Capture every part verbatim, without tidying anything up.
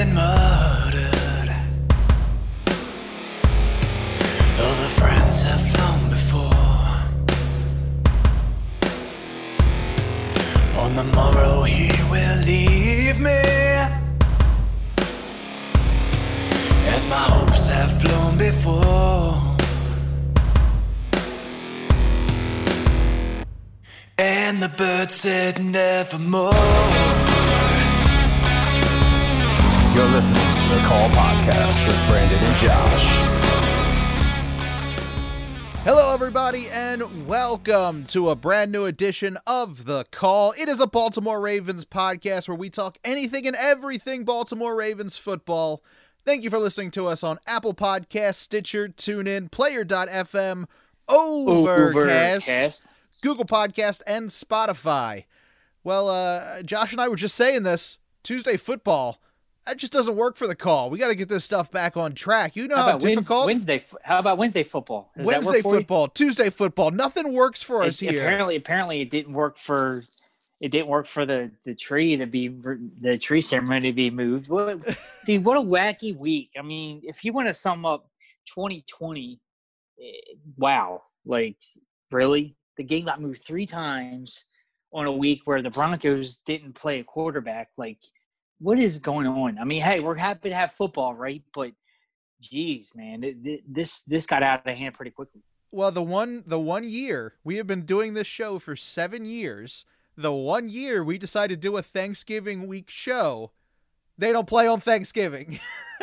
been murdered. All the friends have flown before. On the morrow he will leave me, as my hopes have flown before. And the bird said nevermore. You're listening to the Call Podcast with Brandon and Josh. Hello, everybody, and welcome to a brand new edition of The Call. It is a Baltimore Ravens podcast where we talk anything and everything Baltimore Ravens football. Thank you for listening to us on Apple Podcasts, Stitcher, TuneIn, Player dot f m, Overcast, Overcast. Google Podcast, and Spotify. Well, uh, Josh and I were just saying this. Tuesday football, that just doesn't work for The Call. We got to get this stuff back on track. You know how, How about difficult. Wednesday? How about Wednesday football? Does that Wednesday work for you? football, Tuesday football, nothing works for us It- here. Apparently, apparently, it didn't work for it didn't work for the, the tree to be the tree ceremony to be moved. What, dude? What a wacky week! I mean, if you want to sum up twenty twenty, eh, wow, like really, the game got moved three times on a week where the Broncos didn't play a quarterback. Like, what is going on? I mean, hey, we're happy to have football, right? But geez, man, it, it, this this got out of hand pretty quickly. Well, the one the one year we have been doing this show for seven years. The one year we decided to do a Thanksgiving week show, they don't play on Thanksgiving.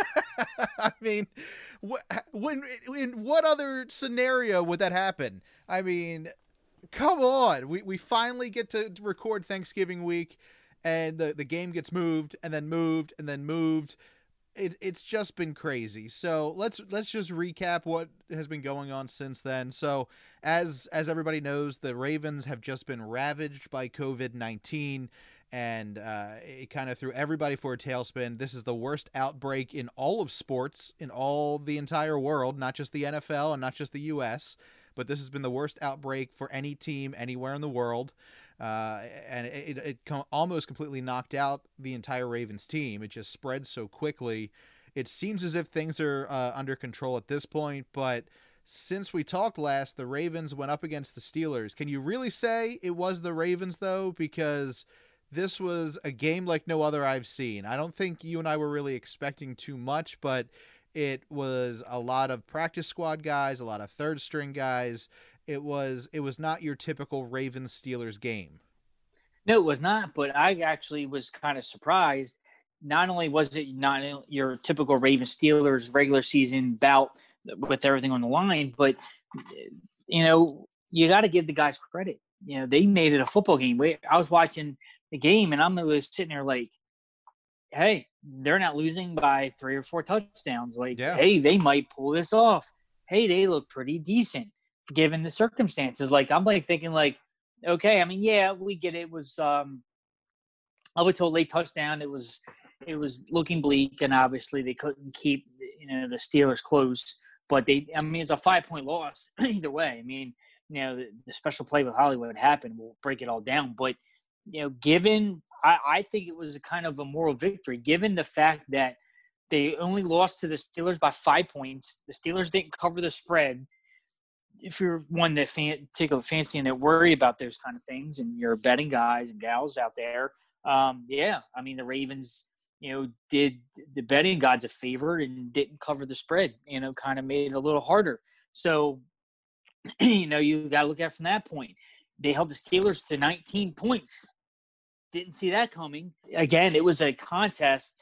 I mean, wh- when in what other scenario would that happen? I mean, come on. We we finally get to record Thanksgiving week, and the, the game gets moved and then moved and then moved. It, it's just been crazy. So let's let's just recap what has been going on since then. So as as everybody knows, the Ravens have just been ravaged by covid nineteen, and uh, it kind of threw everybody for a tailspin. This is the worst outbreak in all of sports, in all the entire world, not just the N F L and not just the U S, but this has been the worst outbreak for any team anywhere in the world. Uh, and it, it com- almost completely knocked out the entire Ravens team. It just spread so quickly. It seems as if things are uh, under control at this point, but since we talked last, the Ravens went up against the Steelers. Can you really say it was the Ravens, though? Because this was a game like no other I've seen. I don't think you and I were really expecting too much, but it was a lot of practice squad guys, a lot of third string guys. It was it was not your typical Ravens Steelers game. No, it was not. But I actually was kind of surprised. Not only was it not your typical Ravens Steelers regular season bout with everything on the line, but you know you got to give the guys credit. You know they made it a football game. I was watching the game and I'm was sitting there like, hey, they're not losing by three or four touchdowns. Like, Yeah. Hey, they might pull this off. Hey, they look pretty decent given the circumstances. Like, I'm like thinking like, okay, I mean, yeah, we get it. It was, um, I would told late touchdown. It was, it was looking bleak, and obviously they couldn't keep, you know, the Steelers close, but they, I mean, it's a five point loss either way. I mean, you know, the, the special play with Hollywood happened. We'll break it all down, but you know, given, I, I think it was a kind of a moral victory, given the fact that they only lost to the Steelers by five points. The Steelers didn't cover the spread. If you're one that fan, take a fancy and that worry about those kind of things, and you're betting guys and gals out there, um, yeah, I mean the Ravens, you know, did the betting gods a favor and didn't cover the spread. You know, kind of made it a little harder. So, you know, you got to look at it from that point. They held the Steelers to nineteen points. Didn't see that coming. Again, it was a contest,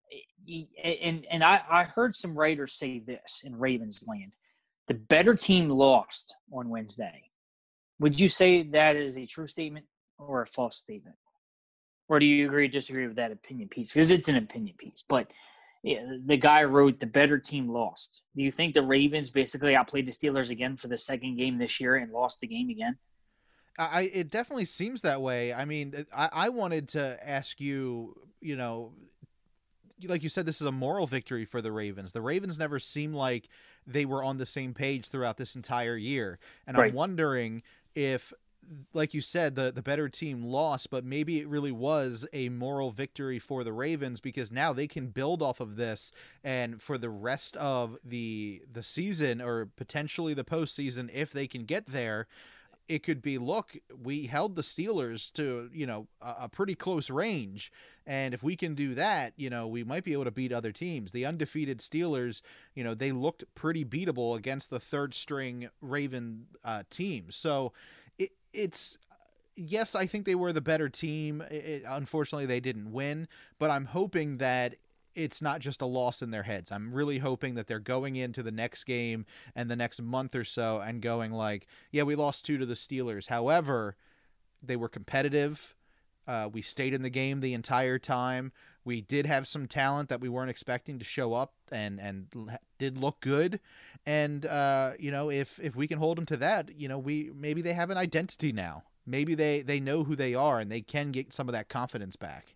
and and I, I heard some writers say this in Ravens land. The better team lost on Wednesday. Would you say that is a true statement or a false statement? Or do you agree or disagree with that opinion piece? Because it's an opinion piece. But yeah, the guy wrote the better team lost. Do you think the Ravens basically outplayed the Steelers again for the second game this year and lost the game again? I, it definitely seems that way. I mean, I, I wanted to ask you, you know, like you said, this is a moral victory for the Ravens. The Ravens never seemed like they were on the same page throughout this entire year. And Right. I'm wondering if like you said, the, the better team lost, but maybe it really was a moral victory for the Ravens, because now they can build off of this, and for the rest of the the season, or potentially the postseason, if they can get there, it could be, look, we held the Steelers to, you know, a, a pretty close range. And if we can do that, you know, we might be able to beat other teams. The undefeated Steelers, you know, they looked pretty beatable against the third string Raven uh, team. So it, it's, yes, I think they were the better team. It, unfortunately, they didn't win, but I'm hoping that it's not just a loss in their heads. I'm really hoping that they're going into the next game and the next month or so and going like, yeah, we lost two to the Steelers. However, they were competitive. Uh, we stayed in the game the entire time. We did have some talent that we weren't expecting to show up and, and did look good. And, uh, you know, if, if we can hold them to that, you know, we, maybe they have an identity now. Maybe they, they know who they are and they can get some of that confidence back.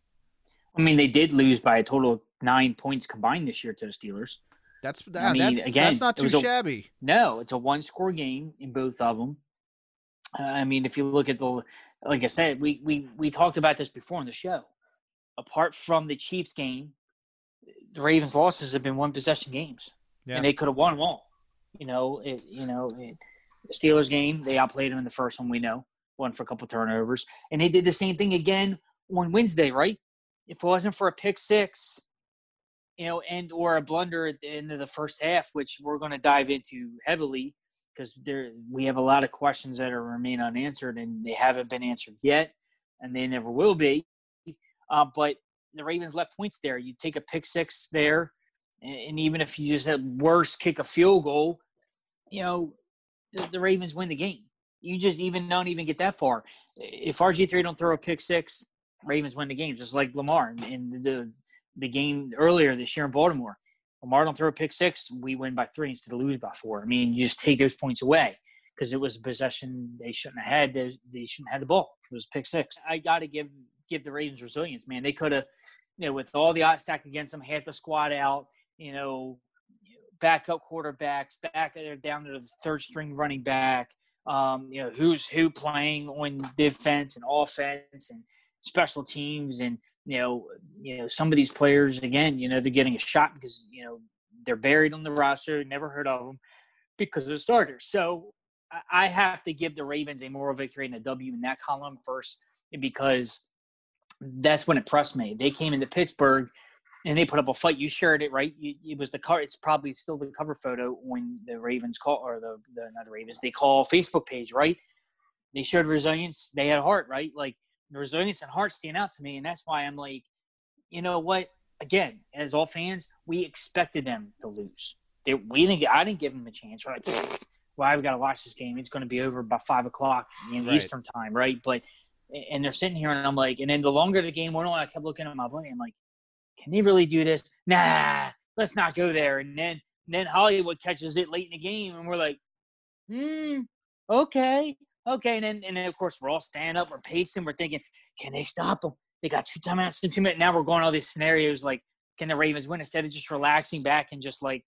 I mean, they did lose by a total of nine points combined this year to the Steelers. That's I mean, that's, again, that's not too a, shabby. No, it's a one-score game in both of them. Uh, I mean, if you look at the, like I said, we we we talked about this before on the show. Apart from the Chiefs game, the Ravens' losses have been one-possession games, yeah. and they could have won them all. You know, it, you know, it, the Steelers game, they outplayed them in the first one. We know, won for a couple turnovers, and they did the same thing again on Wednesday, right? If it wasn't for a pick six, you know, and or a blunder at the end of the first half, which we're going to dive into heavily because there we have a lot of questions that are remain unanswered, and they haven't been answered yet, and they never will be. Uh, but the Ravens left points there. You take a pick six there, and, and even if you just at worst kick a field goal, you know, the, the Ravens win the game. You just even don't even get that far. If R G three don't throw a pick six, Ravens win the game, just like Lamar in the the game earlier this year in Baltimore. Lamar don't throw a pick six, we win by three instead of lose by four. I mean, you just take those points away because it was a possession they shouldn't have had. They, they shouldn't have had the ball. It was pick six. I got to give give the Ravens resilience, man. They could have, you know, with all the odds stacked against them, half the squad out, you know, backup quarterbacks, back there down to the third string running back, um, you know, who's who playing on defense and offense and special teams, and you know, you know, some of these players again, you know, they're getting a shot because you know they're buried on the roster, never heard of them because of the starters. So I have to give the Ravens a moral victory and a W in that column first, because that's when it impressed me. They came into Pittsburgh and they put up a fight. You shared it, right? You, it was the cover. It's probably still the cover photo when the Ravens call, or the, the not the Ravens, they call Facebook page, right? They showed resilience. They had heart, right? Like, resilience and heart stand out to me, and that's why I'm like, you know what? Again, as all fans, we expected them to lose. They, we didn't. I didn't give them a chance. We're like, why we got to watch this game? It's going to be over by five o'clock in right. Eastern time, right? But and they're sitting here, and I'm like, and then the longer the game went on, I kept looking at my buddy. I'm like, can they really do this? Nah, let's not go there. And then and then Hollywood catches it late in the game, and we're like, hmm, okay. Okay, and then, and then, of course, we're all standing up, we're pacing, we're thinking, can they stop them? They got two timeouts in two minutes. Now we're going all these scenarios like, can the Ravens win? Instead of just relaxing back and just like,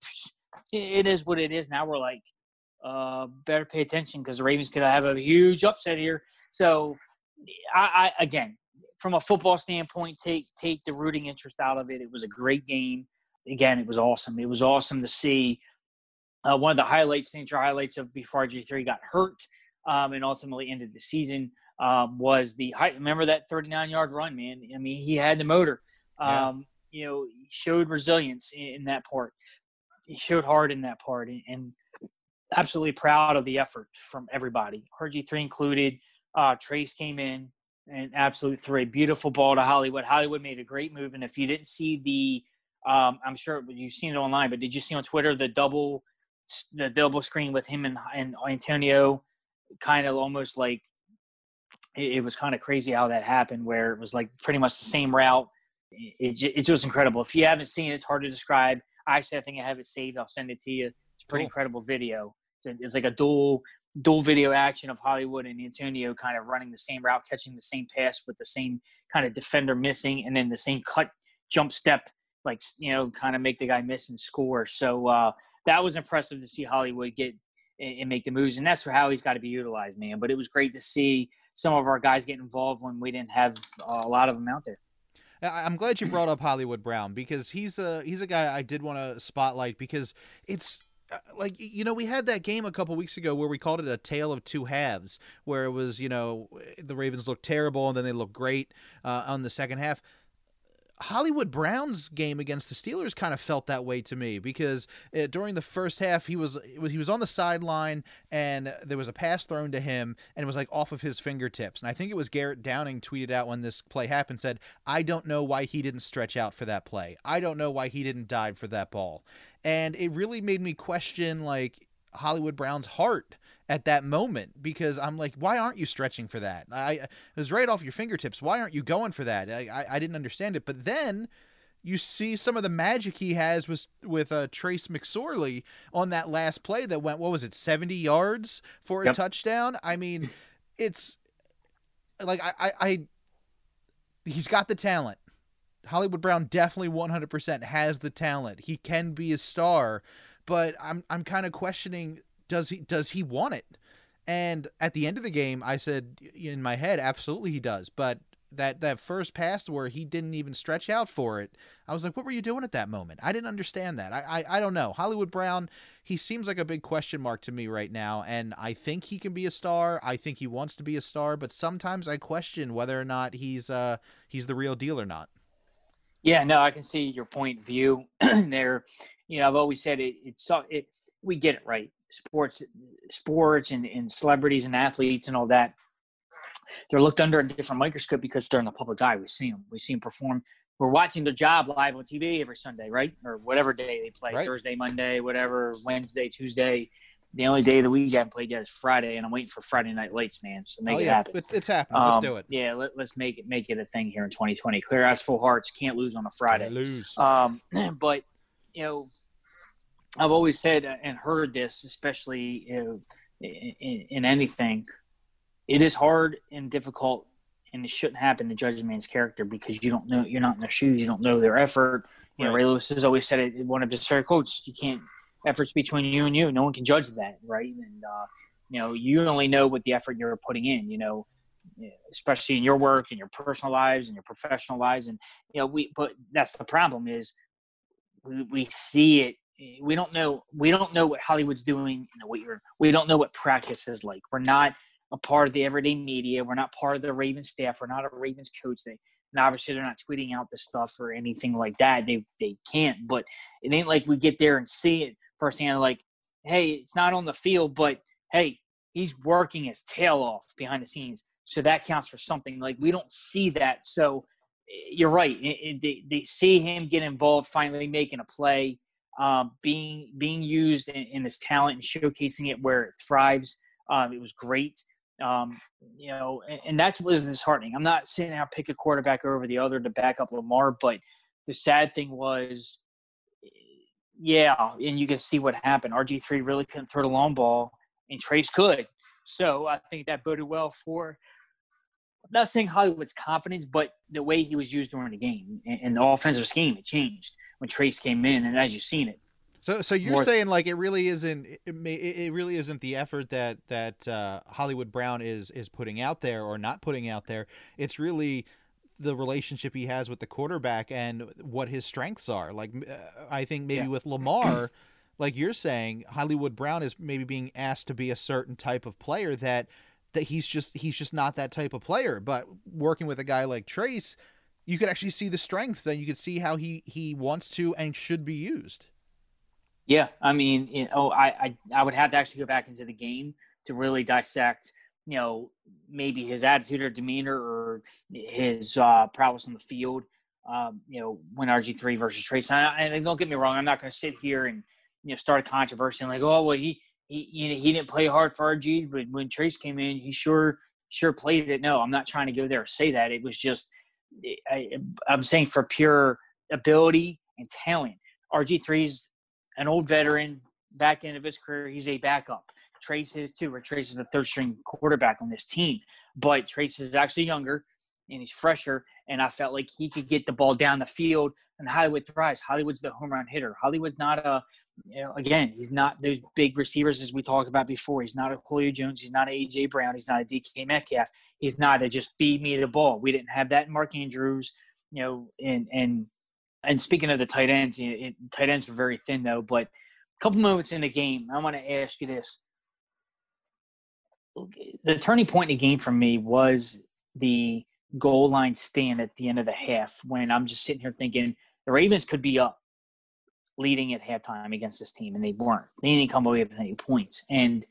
it is what it is. Now we're like, uh, better pay attention because the Ravens could have a huge upset here. So, I, I again, from a football standpoint, take take the rooting interest out of it. It was a great game. Again, it was awesome. It was awesome to see. Uh, one of the highlights, signature highlights of before R G three got hurt. Um, and ultimately ended the season, um, was the height. Remember that thirty-nine-yard run, man? I mean, he had the motor. Um, yeah. You know, he showed resilience in, in that part. He showed heart in that part, and, and absolutely proud of the effort from everybody. R G three included. Uh, Trace came in and absolutely threw a beautiful ball to Hollywood. Hollywood made a great move, and if you didn't see the, um, I'm sure you've seen it online, but did you see on Twitter the double, the double screen with him and, and Antonio? Kind of almost like it, it was kind of crazy how that happened, where it was like pretty much the same route. It, it, it was incredible. If you haven't seen it, it's hard to describe. Actually, I think I have it saved. I'll send it to you. It's a pretty cool. Incredible video. It's, it's like a dual dual video action of Hollywood and Antonio kind of running the same route, catching the same pass with the same kind of defender missing, and then the same cut jump step, like, you know, kind of make the guy miss and score. So uh, that was impressive to see Hollywood get and, and make the moves. And that's how he's got to be utilized, man. But it was great to see some of our guys get involved when we didn't have uh, a lot of them out there. I'm glad you brought up Hollywood Brown, because he's a he's a guy I did want to spotlight, because it's like, you know, we had that game a couple weeks ago where we called it a tale of two halves, where it was, you know, the Ravens looked terrible and then they looked great uh, on the second half. Hollywood Brown's game against the Steelers kind of felt that way to me, because uh, during the first half he was he was on the sideline and there was a pass thrown to him and it was like off of his fingertips. And I think it was Garrett Downing tweeted out when this play happened, said, "I don't know why he didn't stretch out for that play. I don't know why he didn't dive for that ball." And it really made me question like Hollywood Brown's heart at that moment, because I'm like, why aren't you stretching for that? I it was right off your fingertips. Why aren't you going for that? I, I, I didn't understand it. But then you see some of the magic he has with, with uh, Trace McSorley on that last play that went, what was it, seventy yards for a Yep. touchdown? I mean, it's like, I, I, I he's got the talent. Hollywood Brown definitely one hundred percent has the talent. He can be a star, but I'm I'm kind of questioning, does he does he want it? And at the end of the game, I said in my head, absolutely he does. But that that first pass where he didn't even stretch out for it, I was like, what were you doing at that moment? I didn't understand that. I I, I don't know. Hollywood Brown, he seems like a big question mark to me right now, and I think he can be a star. I think he wants to be a star, but sometimes I question whether or not he's uh he's the real deal or not. Yeah, no, I can see your point of view there. You know, I've always said it. It's it. We get it right. Sports, sports, and, and celebrities and athletes and all that. They're looked under a different microscope because they're in the public eye. We see them. We see them perform. We're watching their job live on T V every Sunday, right? Or whatever day they play, Right. Thursday, Monday, whatever, Wednesday, Tuesday. The only day of the week I haven't played yet is Friday, and I'm waiting for Friday Night Lights, man. So make oh it yeah, happen. it, it's happening. Let's Um, do it. Yeah, let, let's make it make it a thing here in twenty twenty. Clear eyes, full hearts, can't lose on a Friday. Can't lose. Um, but you know, I've always said and heard this, especially you know, in, in anything, it is hard and difficult, and it shouldn't happen to judge a man's character because you don't know, you're not in their shoes, you don't know their effort. You know, Right. Ray Lewis has always said it. One of his favorite quotes: "You can't efforts between you and you. No one can judge that, right?" And uh, you know, you only know what the effort you're putting in. You know, especially in your work and your personal lives and your professional lives, and you know, we. But that's the problem is we we see it. We don't know. We don't know what Hollywood's doing. You know, what you're. We don't know what practice is like. We're not a part of the everyday media. We're not part of the Ravens staff. We're not a Ravens coach. They, and obviously they're not tweeting out this stuff or anything like that. They they can't. But it ain't like we get there and see it firsthand. Like, hey, it's not on the field, but hey, he's working his tail off behind the scenes. So that counts for something. Like, we don't see that. So you're right. It, it, they, they see him get involved, finally making a play, um, being being used in, in his talent and showcasing it where it thrives. Um, it was great. Um, you know, and, and that's what was disheartening. I'm not saying I'll pick a quarterback over the other to back up Lamar, but the sad thing was, yeah, and you can see what happened. R G three really couldn't throw the long ball, and Trace could. So I think that boded well for, I'm not saying Hollywood's confidence, but the way he was used during the game and, and the offensive scheme, it changed when Trace came in, and as you've seen it. So, so you're More- saying like it really isn't it, may, it really isn't the effort that that uh, Hollywood Brown is is putting out there or not putting out there. It's really the relationship he has with the quarterback and what his strengths are. Like uh, I think maybe Yeah. with Lamar, like you're saying, Hollywood Brown is maybe being asked to be a certain type of player that that he's just he's just not that type of player. But working with a guy like Trace, you could actually see the strengths and you could see how he he wants to and should be used. Yeah, I mean, you know, I, I I would have to actually go back into the game to really dissect, you know, maybe his attitude or demeanor or his uh, prowess on the field. Um, you know, when R G three versus Trace, and, I, and don't get me wrong, I'm not going to sit here and you know start a controversy and like, oh well, he he you know, he didn't play hard for R G, but when Trace came in, he sure sure played it. No, I'm not trying to go there or say that. It was just I, I'm saying for pure ability and talent, R G three's an old veteran, back end of his career, he's a backup. Trace is too, or Trace is the third string quarterback on this team. But Trace is actually younger. and he's fresher. And I felt like he could get the ball down the field, and Hollywood thrives. Hollywood's the home run hitter. Hollywood's not a, you know, again, he's not those big receivers as we talked about before. He's not a Julio Jones. He's not a A J Brown. He's not a D K Metcalf. He's not a just feed me the ball. We didn't have that in Mark Andrews, you know, and and and speaking of the tight ends, you know, it, tight ends were very thin though. But a couple moments in the game, I want to ask you this. The turning point in the game for me was the goal line stand at the end of the half when I'm just sitting here thinking the Ravens could be up leading at halftime against this team, and they weren't. They didn't come away with any points. And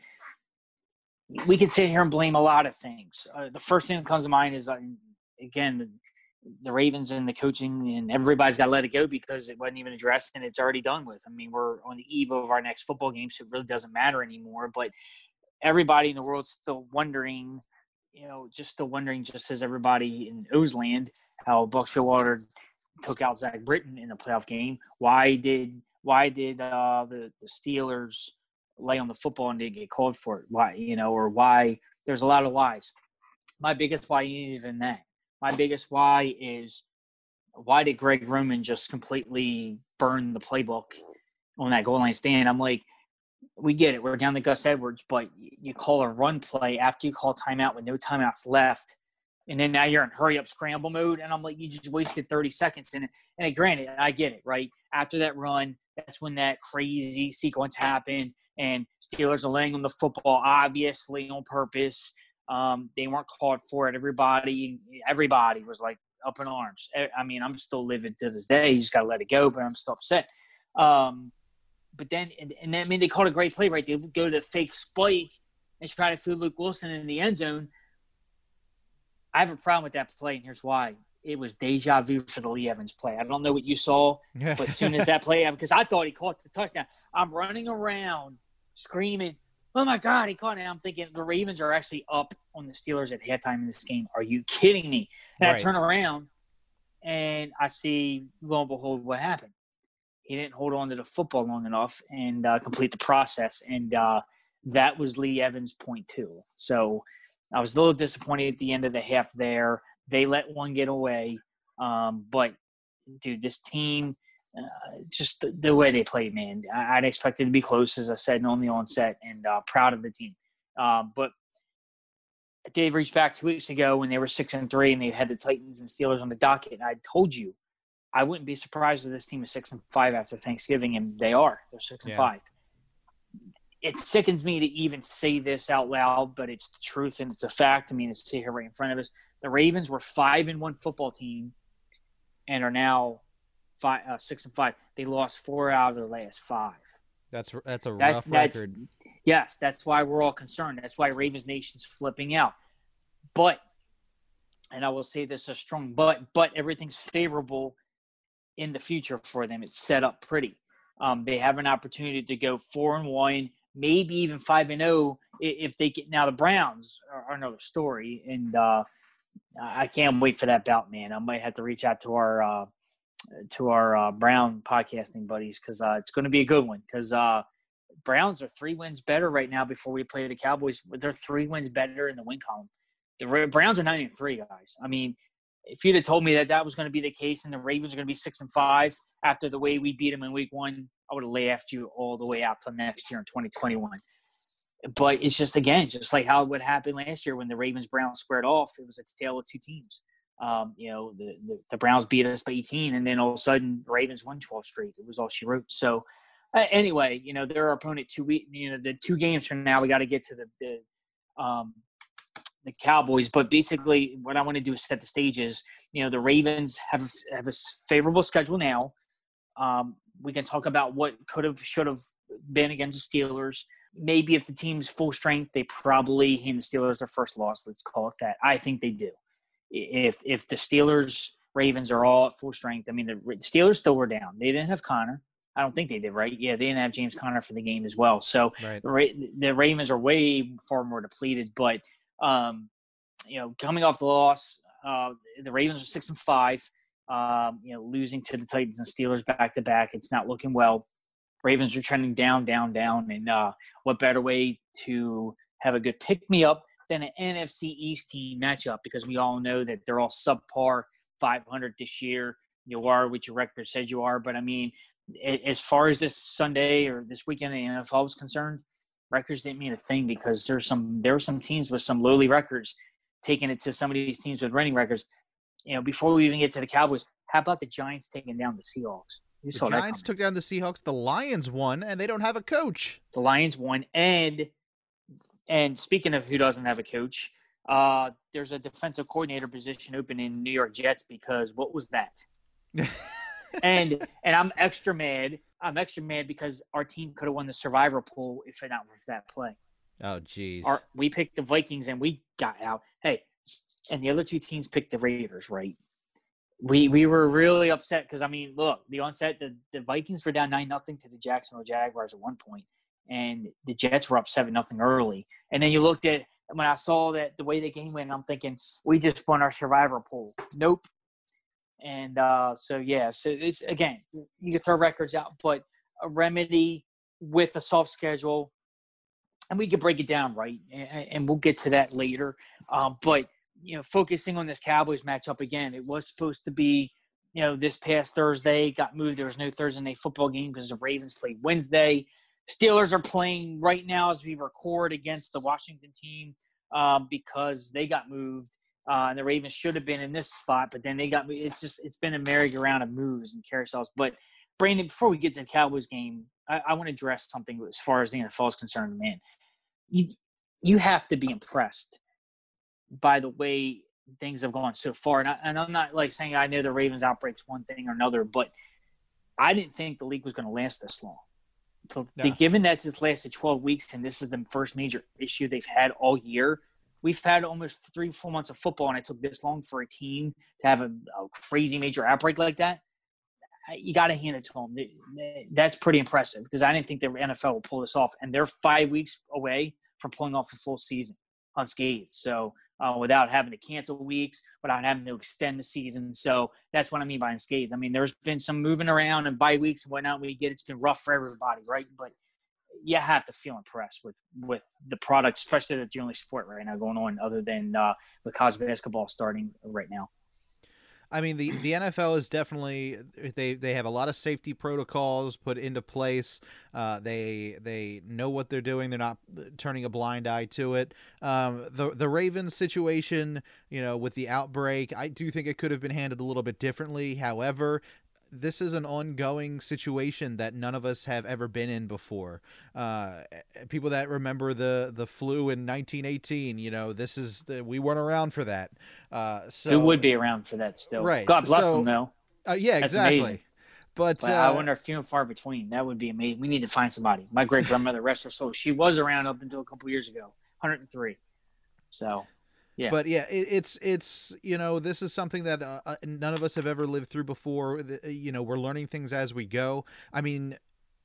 we could sit here and blame a lot of things. Uh, the first thing that comes to mind is, uh, again, the Ravens and the coaching, and everybody's got to let it go because it wasn't even addressed and it's already done with. I mean, we're on the eve of our next football game, so it really doesn't matter anymore. But everybody in the world's still wondering, you know, just still wondering, just as everybody in Ozeland, how Buck Showalter took out Zach Britton in the playoff game. Why did why did uh, the, the Steelers lay on the football and didn't get called for it? Why, you know, or why? There's a lot of whys. My biggest why isn't even that. My biggest why is, why did Greg Roman just completely burn the playbook on that goal line stand? I'm like, we get it. We're down to Gus Edwards, but you call a run play after you call timeout with no timeouts left. And then now you're in hurry up scramble mode. And I'm like, you just wasted thirty seconds in it. And granted, I get it, right? After that run, that's when that crazy sequence happened. And Steelers are laying on the football, obviously on purpose. Um, they weren't called for it. Everybody, everybody was like up in arms. I mean, I'm still livid to this day. You just got to let it go, but I'm still upset. Um, but then, and, and then, I mean, they called a great play, right? They go to the fake spike and try to field Luke Wilson in the end zone. I have a problem with that play, and here's why. It was deja vu for the Lee Evans play. I don't know what you saw, but as soon as that play, because I thought he caught the touchdown, I'm running around screaming, oh, my God, he caught it. And I'm thinking the Ravens are actually up on the Steelers at halftime in this game. Are you kidding me? And right. I turn around, and I see, lo and behold, what happened. He didn't hold on to the football long enough and uh, complete the process, and uh, that was Lee Evans' point two. So I was a little disappointed at the end of the half there. They let one get away. Um, but, dude, this team, uh, just the, the way they played, man, I, I'd expect it to be close, as I said, on the onset, and uh, proud of the team. Uh, but Dave reached back two weeks ago when they were six and three and they had the Titans and Steelers on the docket, and I told you I wouldn't be surprised if this team is six and five after Thanksgiving, and they are. They're six and yeah. five. It sickens me to even say this out loud, but it's the truth and it's a fact. I mean, it's here right in front of us. The Ravens were five and one football team, and are now five, uh, six and five. They lost four out of their last five. That's that's a that's, rough that's, record. Yes, that's why we're all concerned. That's why Ravens Nation's flipping out. But, and I will say this a strong but, but everything's favorable in the future for them. It's set up pretty. Um, they have an opportunity to go four and one, maybe even five and zero if they get. Now the Browns are another story, and uh, I can't wait for that bout, man. I might have to reach out to our uh, to our uh, Brown podcasting buddies because uh, it's going to be a good one. Because uh, Browns are three wins better right now before we play the Cowboys. They're three wins better in the win column. The Browns are nine and three, guys. I mean, if you'd have told me that that was going to be the case and the Ravens are going to be six and five after the way we beat them in week one, I would have laughed you all the way out till next year in twenty twenty-one. But it's just, again, just like how what happened last year when the Ravens-Browns squared off. It was a tale of two teams. Um, you know, the, the, the Browns beat us by eighteen, and then all of a sudden the Ravens won twelve straight. It was all she wrote. So, uh, anyway, you know, they're our opponent two week. You know, the two games from now, we got to get to the the um, – the Cowboys, but basically what I want to do is set the stages. You know, the Ravens have have a favorable schedule now. Um, we can talk about what could have, should have been against the Steelers. Maybe if the team's full strength, they probably hand the Steelers their first loss. Let's call it that. I think they do. If if the Steelers, Ravens are all at full strength, I mean, the Steelers still were down. They didn't have Connor. I don't think they did, right? Yeah, they didn't have James Conner for the game as well. So right. the, the Ravens are way far more depleted, but Um, you know, coming off the loss, uh, the Ravens are six and five. Um, you know, losing to the Titans and Steelers back to back, it's not looking well. Ravens are trending down, down, down, and uh, what better way to have a good pick me up than an N F C East team matchup because we all know that they're all subpar five hundred this year. You are what your record said you are. But, I mean, as far as this Sunday or this weekend in the N F L was concerned, records didn't mean a thing because there's some there were some teams with some lowly records taking it to some of these teams with winning records. You know, before we even get to the Cowboys, how about the Giants taking down the Seahawks? You The saw that Giants coming. took down the Seahawks. The Lions won, and they don't have a coach. The Lions won, and and speaking of who doesn't have a coach, uh, there's a defensive coordinator position open in New York Jets because what was that? and and I'm extra mad. I'm extra mad because our team could have won the survivor pool if it not for that play. Oh, geez. Our, we picked the Vikings and we got out. Hey, and the other two teams picked the Raiders, right? We we were really upset because, I mean, look, the onset, the, the Vikings were down nine nothing to the Jacksonville Jaguars at one point, and the Jets were up seven nothing early. And then you looked at, when I saw that the way the game went, I'm thinking, we just won our survivor pool. Nope. And uh, so, yeah, so it's, again, you can throw records out, but a remedy with a soft schedule, and we could break it down, right? And, and we'll get to that later. Um, but, you know, focusing on this Cowboys matchup again, it was supposed to be, you know, this past Thursday, got moved. There was no Thursday night football game because the Ravens played Wednesday. Steelers are playing right now as we record against the Washington team um, because they got moved. Uh, and the Ravens should have been in this spot, but then they got – it's just – it's been a merry-go-round of moves and carousels. But, Brandon, before we get to the Cowboys game, I, I want to address something as far as the N F L is concerned, man. You, you have to be impressed by the way things have gone so far. And, I, and I'm not, like, saying I know the Ravens outbreak's one thing or another, but I didn't think the league was going to last this long. So, No. Given that it's lasted twelve weeks and this is the first major issue they've had all year – we've had almost three, four months of football, and it took this long for a team to have a, a crazy major outbreak like that. You got to hand it to them. That's pretty impressive because I didn't think the N F L would pull this off, and they're five weeks away from pulling off a full season unscathed. So uh, without having to cancel weeks, without having to extend the season. So that's what I mean by unscathed. I mean, there's been some moving around and bye weeks and whatnot. We get it's been rough for everybody, right? But you have to feel impressed with, with the product, especially that's the only sport right now going on other than uh, with college basketball starting right now. I mean, the, the N F L is definitely they they have a lot of safety protocols put into place. Uh, they they know what they're doing. They're not turning a blind eye to it. Um, the the Ravens situation, you know, with the outbreak, I do think it could have been handled a little bit differently. However, this is an ongoing situation that none of us have ever been in before. Uh, people that remember the, the flu in nineteen eighteen, you know, this is the, we weren't around for that. Uh, so who would be around for that still? Right. God bless So, them, though. Uh, yeah, That's exactly. amazing. But, But uh, I wonder if few and far between. That would be amazing. We need to find somebody. My great grandmother, rest her soul, she was around up until a couple years ago, one hundred three. So. Yeah. But yeah, it, it's it's you know, this is something that uh, none of us have ever lived through before. You know, we're learning things as we go. I mean,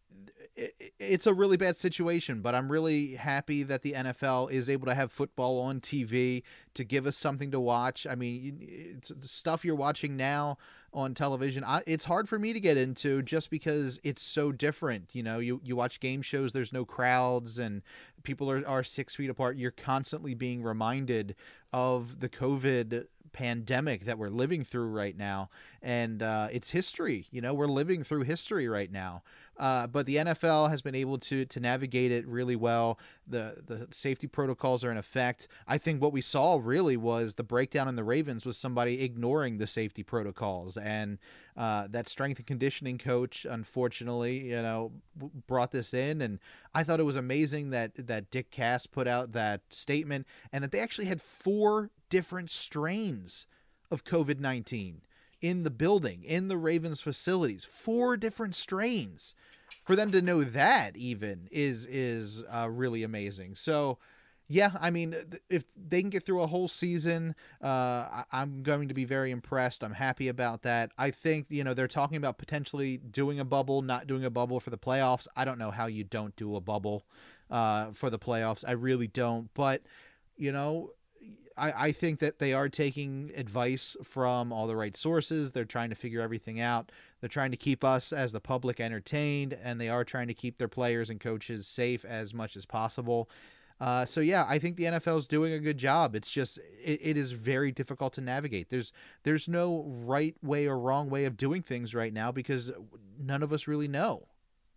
it, it's a really bad situation, but I'm really happy that the N F L is able to have football on T V to give us something to watch. I mean, it's the stuff you're watching now on television, I, it's hard for me to get into just because it's so different. You know, you, you watch game shows, there's no crowds and people are, are six feet apart. You're constantly being reminded of the COVID pandemic that we're living through right now. And uh, it's history, you know, we're living through history right now. Uh, but the N F L has been able to to navigate it really well. The the safety protocols are in effect. I think what we saw really was the breakdown in the Ravens was somebody ignoring the safety protocols. And uh, that strength and conditioning coach, unfortunately, you know, brought this in. And I thought it was amazing that, that Dick Cass put out that statement and that they actually had four different strains of COVID nineteen in the building, in the Ravens facilities, four different strains. For them to know that even is, is uh, really amazing. So, yeah, I mean, if they can get through a whole season, uh, I'm going to be very impressed. I'm happy about that. I think, you know, they're talking about potentially doing a bubble, not doing a bubble for the playoffs. I don't know how you don't do a bubble uh, for the playoffs. I really don't. But, you know, I, I think that they are taking advice from all the right sources. They're trying to figure everything out. They're trying to keep us as the public entertained, and they are trying to keep their players and coaches safe as much as possible. Uh, so yeah, I think the N F L is doing a good job. It's just it, it is very difficult to navigate. There's there's no right way or wrong way of doing things right now because none of us really know.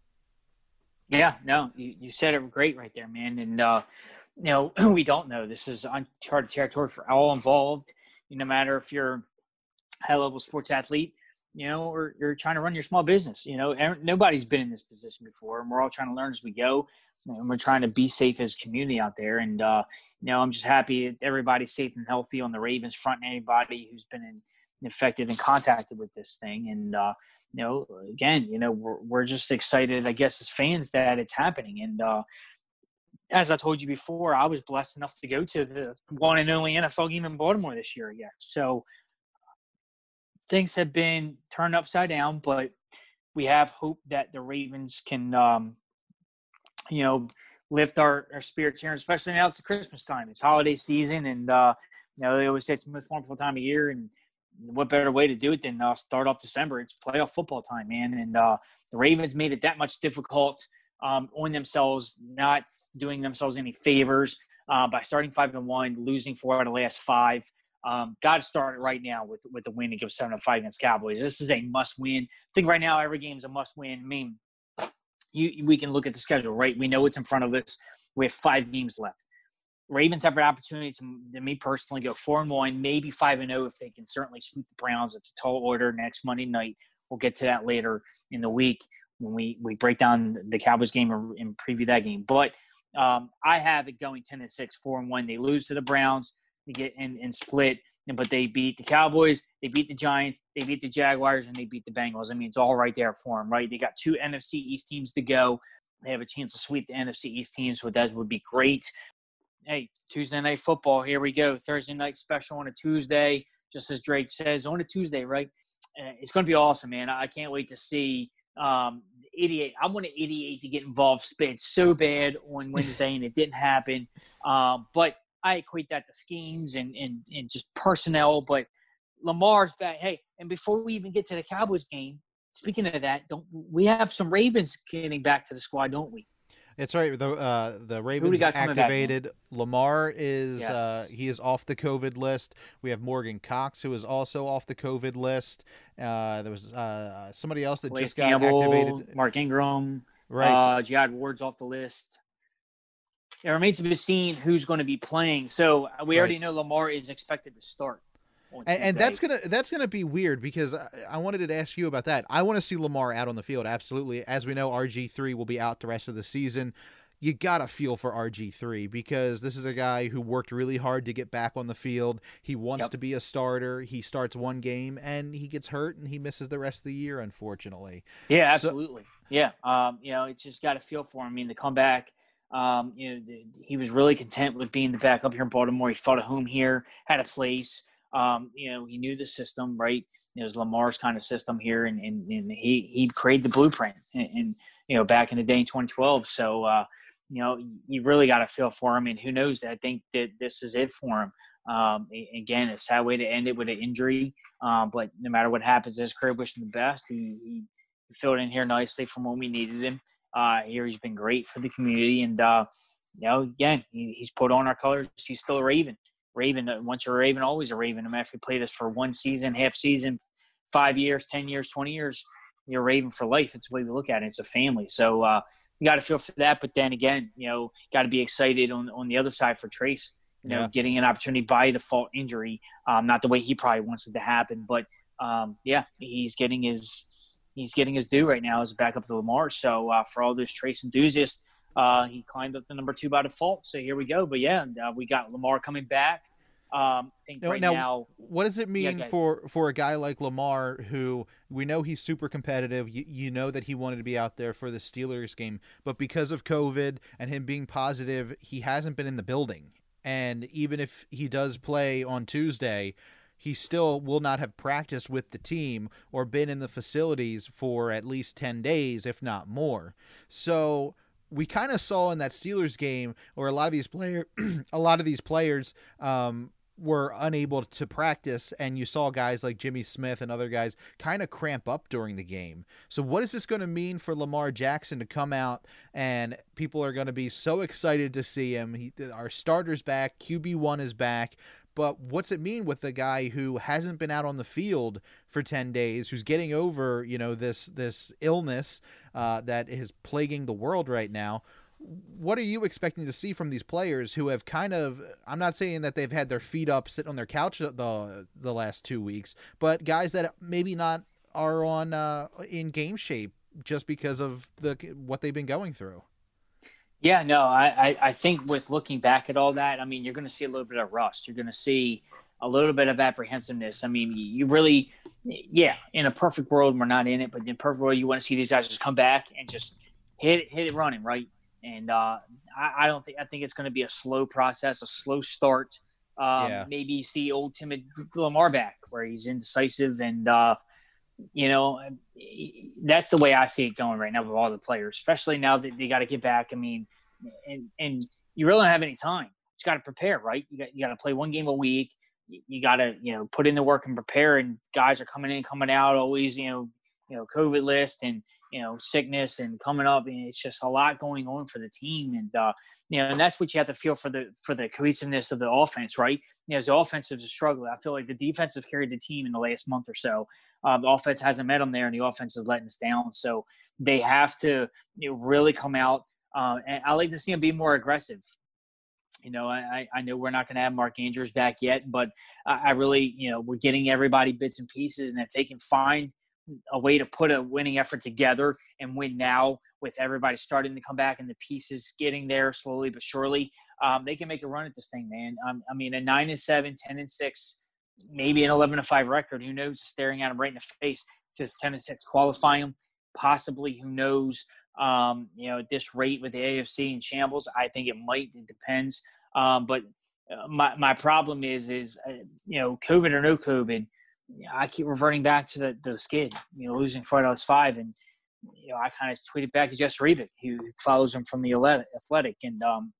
Yeah, no, you, you said it great right there, man. And uh, you know, we don't know. This is uncharted territory for all involved. No matter if you're a high-level sports athlete, you know, or you're trying to run your small business. You know, nobody's been in this position before, and we're all trying to learn as we go. And we're trying to be safe as a community out there. And uh, you know, I'm just happy everybody's safe and healthy on the Ravens front, and anybody who's been in, infected and contacted with this thing. And uh, you know, again, you know, we're we're just excited, I guess, as fans that it's happening. And uh, as I told you before, I was blessed enough to go to the one and only N F L game in Baltimore this year again. So things have been turned upside down, but we have hope that the Ravens can, um, you know, lift our, our spirits here, especially now it's the Christmas time. It's holiday season, and, uh, you know, they always say it's the most wonderful time of year, and what better way to do it than uh, start off December? It's playoff football time, man, and uh, the Ravens made it that much difficult um, on themselves, not doing themselves any favors uh, by starting five and one, losing four out of the last five. Um, got to start it right now with with the win against seven and five against Cowboys. This is a must win. I think right now every game is a must win. I mean, you we can look at the schedule, right? We know what's in front of us. We have five games left. Ravens have an opportunity to, to me personally, go four and one, maybe five and zero if they can certainly sweep the Browns. It's a tall order next Monday night. We'll get to that later in the week when we we break down the Cowboys game and preview that game. But um, I have it going ten and six, four and one. They lose to the Browns. They get in and split, but they beat the Cowboys, they beat the Giants, they beat the Jaguars, and they beat the Bengals. I mean, it's all right there for them, right? They got two N F C East teams to go. They have a chance to sweep the N F C East teams, so that would be great. Hey, Tuesday Night Football, here we go. Thursday night special on a Tuesday, just as Drake says, on a Tuesday, right? Uh, it's going to be awesome, man. I can't wait to see um, eighty-eight. I want eighty-eight to get involved spit so bad on Wednesday, and it didn't happen. Um, but I equate that to schemes and, and, and just personnel, but Lamar's back. Hey, and before we even get to the Cowboys game, speaking of that, don't we have some Ravens getting back to the squad, don't we? It's right. The uh, the Ravens activated. Back, Lamar is yes. uh, he is off the COVID list. We have Morgan Cox, who is also off the COVID list. Uh, there was uh, somebody else that Blaise just got Campbell, activated. Mark Ingram, right? Uh, Jihad Ward's off the list. It remains to be seen who's going to be playing. So we already right. know Lamar is expected to start. And, and that's gonna that's gonna be weird because I, I wanted to ask you about that. I want to see Lamar out on the field, absolutely. As we know, R G three will be out the rest of the season. You gotta feel for R G three because this is a guy who worked really hard to get back on the field. He wants yep. to be a starter. He starts one game and he gets hurt and he misses the rest of the year, unfortunately. Yeah, absolutely. So, yeah, um, you know, it's just got to feel for him. I mean, to come back. Um, you know, the, he was really content with being the backup here in Baltimore. He fought a home here, had a place. Um, you know, he knew the system, right? It was Lamar's kind of system here, and, and, and he he created the blueprint, and, and you know, back in the day in twenty twelve. So, uh, you know, you really got to feel for him, and who knows? I think that this is it for him. Um, again, a sad way to end it with an injury, um, but no matter what happens, his career, wish him the best. He, he filled in here nicely from when we needed him. Uh, here he's been great for the community, and uh, you know, again, he, he's put on our colors. He's still a Raven. Raven. Once you're a Raven, always a Raven. No matter if you played us for one season, half season, five years, ten years, twenty years, you're a Raven for life. It's the way we look at it. It's a family. So uh, you got to feel for that. But then again, you know, got to be excited on on the other side for Trace. You know, yeah. getting an opportunity by default injury, um, not the way he probably wants it to happen, but um, yeah, he's getting his. He's getting his due right now as a backup to Lamar. So uh, for all those Trace enthusiasts, uh, he climbed up to number two by default. So here we go. But yeah, uh, we got Lamar coming back. Um, I think now, right now, now, what does it mean yeah, for, for a guy like Lamar, who we know he's super competitive? You, you know that he wanted to be out there for the Steelers game, but because of COVID and him being positive, he hasn't been in the building. And even if he does play on Tuesday, he still will not have practiced with the team or been in the facilities for at least ten days, if not more. So we kind of saw in that Steelers game, or a lot of these player, a lot of these players um, were unable to practice, and you saw guys like Jimmy Smith and other guys kind of cramp up during the game. So what is this going to mean for Lamar Jackson to come out, and people are going to be so excited to see him? He, our starter's back, Q B one is back, but what's it mean with the guy who hasn't been out on the field for ten days, who's getting over, you know, this this illness uh, that is plaguing the world right now? What are you expecting to see from these players who have kind of, I'm not saying that they've had their feet up sitting on their couch the the last two weeks, but guys that maybe not are on uh, in game shape just because of the what they've been going through? Yeah, no, I, I, I think with looking back at all that, I mean, you're going to see a little bit of rust. You're going to see a little bit of apprehensiveness. I mean, you really, yeah, in a perfect world, we're not in it, but in a perfect world, you want to see these guys just come back and just hit it, hit it running, right? And uh, I, I don't think I think it's going to be a slow process, a slow start. Um, Yeah. Maybe see old timid Lamar back, where he's indecisive, and uh, you know that's the way I see it going right now with all the players, especially now that they got to get back. I mean, and and you really don't have any time. You just got to prepare, right? You got you got to play one game a week. You, you got to you know put in the work and prepare. And guys are coming in, coming out, always you know you know COVID list and. you know, sickness and coming up, and it's just a lot going on for the team. And, uh, you know, and that's what you have to feel for the, for the cohesiveness of the offense, right? You know, as the offense is struggling, I feel like the defense has carried the team in the last month or so. Um, the offense hasn't met them there, and the offense is letting us down. So they have to you know, really come out. Uh, and I like to see them be more aggressive. You know, I, I know we're not going to have Mark Andrews back yet, but I, I really, you know, we're getting everybody bits and pieces. And if they can find a way to put a winning effort together and win now with everybody starting to come back and the pieces getting there slowly but surely, um, they can make a run at this thing, man. Um, I mean, a nine and seven, ten and six, maybe an eleven and five record. Who knows? Staring at them right in the face. It's just ten and six qualifying them. Possibly, who knows? Um, you know, at this rate with the A F C in shambles, I think it might. It depends. Um, but uh, my my problem is is uh, you know, COVID or no COVID, I keep reverting back to the, the skid, you know, losing four out of five. And, you know, I kind of tweeted back to Jess Rebick, who follows him from the Athletic. And, um,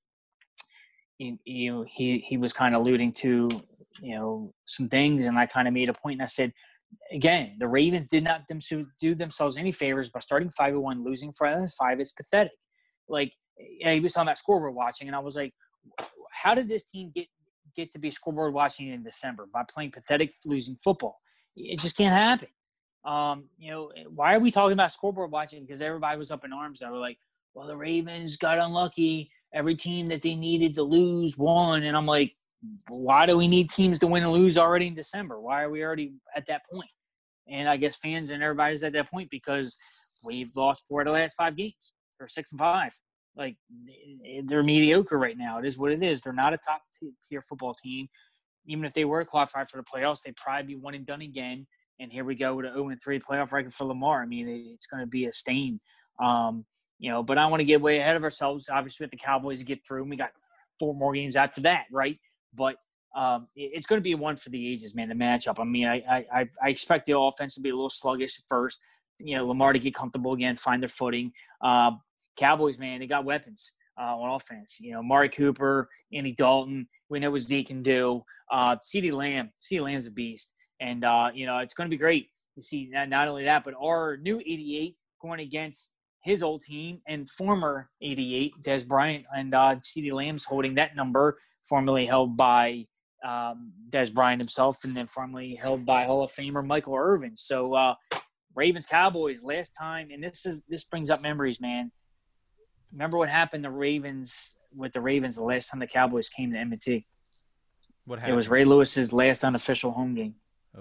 he, you he, he was kind of alluding to, you know, some things. And I kind of made a point and I said, again, the Ravens did not them do themselves any favors by starting five and one, losing four out of five. It's pathetic. Like, yeah, he was talking about scoreboard watching. And I was like, how did this team get, get to be scoreboard watching in December by playing pathetic losing football? It just can't happen. Um, you know, why are we talking about scoreboard watching? Because everybody was up in arms. They were like, well, the Ravens got unlucky. Every team that they needed to lose won. And I'm like, why do we need teams to win and lose already in December? Why are we already at that point? And I guess fans and everybody's at that point because we've lost four of the last five games. They're six and five. Like, they're mediocre right now. It is what it is. They're not a top tier football team. Even if they were qualified for the playoffs, they'd probably be one and done again. And here we go with an oh and three playoff record for Lamar. I mean, it's going to be a stain. Um, you know, but I don't want to get way ahead of ourselves. Obviously, with the Cowboys to get through, and we got four more games after that, right? But um, it's going to be one for the ages, man, the matchup. I mean, I, I, I expect the offense to be a little sluggish at first. You know, Lamar to get comfortable again, find their footing. Uh, Cowboys, man, they got weapons uh, on offense. You know, Amari Cooper, Andy Dalton, we know what Zeke can do. Uh, CeeDee Lamb, CeeDee Lamb's a beast. And, uh, you know, it's going to be great to see not, not only that, but our new eighty-eight going against his old team and former eighty-eight, Dez Bryant, and uh, CeeDee Lamb's holding that number, formerly held by um, Dez Bryant himself and then formerly held by Hall of Famer Michael Irvin. So uh, Ravens Cowboys last time, and this is this brings up memories, man. Remember what happened to Ravens with the Ravens the last time the Cowboys came to M and T? What happened? It was Ray Lewis's last unofficial home game.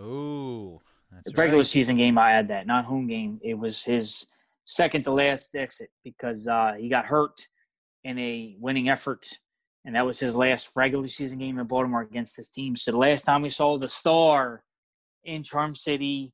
Oh, that's regular right. season game. I had that, not home game. It was his second to last exit because uh, he got hurt in a winning effort, and that was his last regular season game in Baltimore against this team. So the last time we saw the star in Charm City,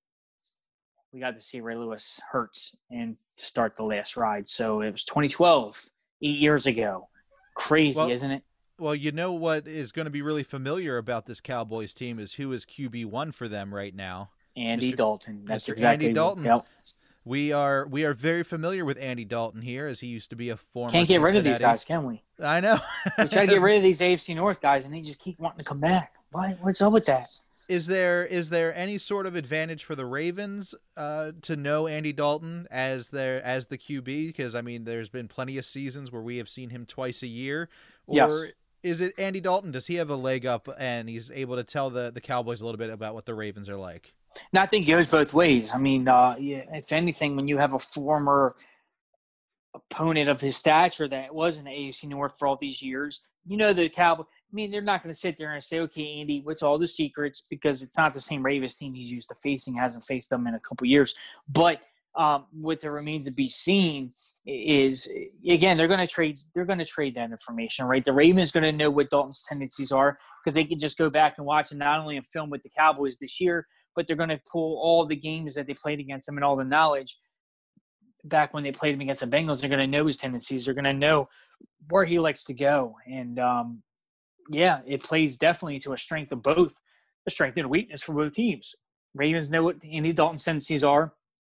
we got to see Ray Lewis hurt and start the last ride. So it was twenty twelve, eight years ago. Crazy, Well, isn't it? Well, you know what is going to be really familiar about this Cowboys team is who is Q B one for them right now. Andy Mister Dalton. That's Mister exactly Andy Dalton. Yep. We are we are very familiar with Andy Dalton here, as he used to be a former. Can't get rid of these Cincinnati- guys, can we? I know. We try to get rid of these A F C North guys, and they just keep wanting to come back. What? What's up with that? Is there is there any sort of advantage for the Ravens uh, to know Andy Dalton as their as the Q B? Because I mean, there's been plenty of seasons where we have seen him twice a year. Or Yes. is it Andy Dalton? Does he have a leg up and he's able to tell the, the Cowboys a little bit about what the Ravens are like? And I think it goes both ways. I mean, uh, yeah, if anything, when you have a former opponent of his stature that was in the A F C North for all these years, you know the Cowboys. I mean, they're not going to sit there and say, okay, Andy, what's all the secrets? Because it's not the same Ravens team he's used to facing, hasn't faced them in a couple years. But um, what there remains to be seen is, again, they're going to trade They're going to trade that information, right? The Ravens going to know what Dalton's tendencies are because they can just go back and watch, and not only in film with the Cowboys this year, but they're going to pull all the games that they played against them and all the knowledge back when they played him against the Bengals. They're going to know his tendencies. They're going to know where he likes to go. And, um, yeah, it plays definitely to a strength of both, a strength and a weakness for both teams. Ravens know what Andy Dalton's tendencies are.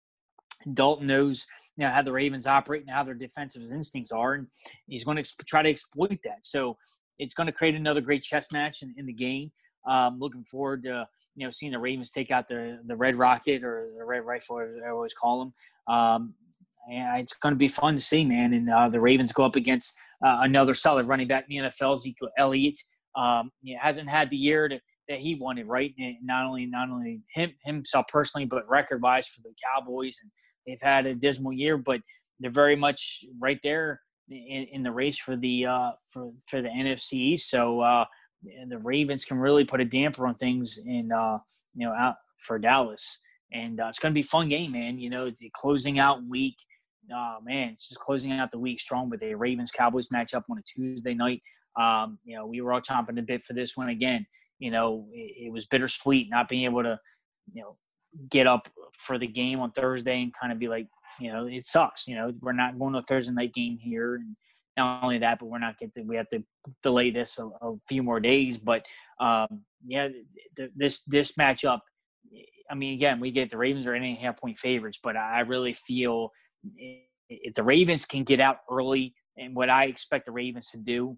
Dalton knows, you know, how the Ravens operate and how their defensive instincts are, and he's going to exp- try to exploit that. So it's going to create another great chess match in, in the game. Um, looking forward to, you know, seeing the Ravens take out the the Red Rocket or the Red Rifle, as I always call them. Um, and it's going to be fun to see, man. And uh, the Ravens go up against uh, another solid running back in the N F L, Ezekiel Elliott. Um, he hasn't had the year to, that he wanted, right? And not only not only him himself personally, but record-wise for the Cowboys. And they've had a dismal year, but they're very much right there in, in the race for the uh, for for the N F C East. So uh, the Ravens can really put a damper on things in uh, you know out for Dallas, and uh, it's going to be a fun game, man. You know, the closing out week. Oh, man, it's just closing out the week strong with a Ravens-Cowboys matchup on a Tuesday night. Um, you know, we were all chomping a bit for this one again. You know, it, it was bittersweet not being able to, you know, get up for the game on Thursday and kind of be like, you know, it sucks. You know, we're not going to a Thursday night game here. And not only that, but we're not getting – we have to delay this a, a few more days. But, um, yeah, th- this this matchup, I mean, again, we get the Ravens are eight and a half point favorites, but I really feel – if the Ravens can get out early, and what I expect the Ravens to do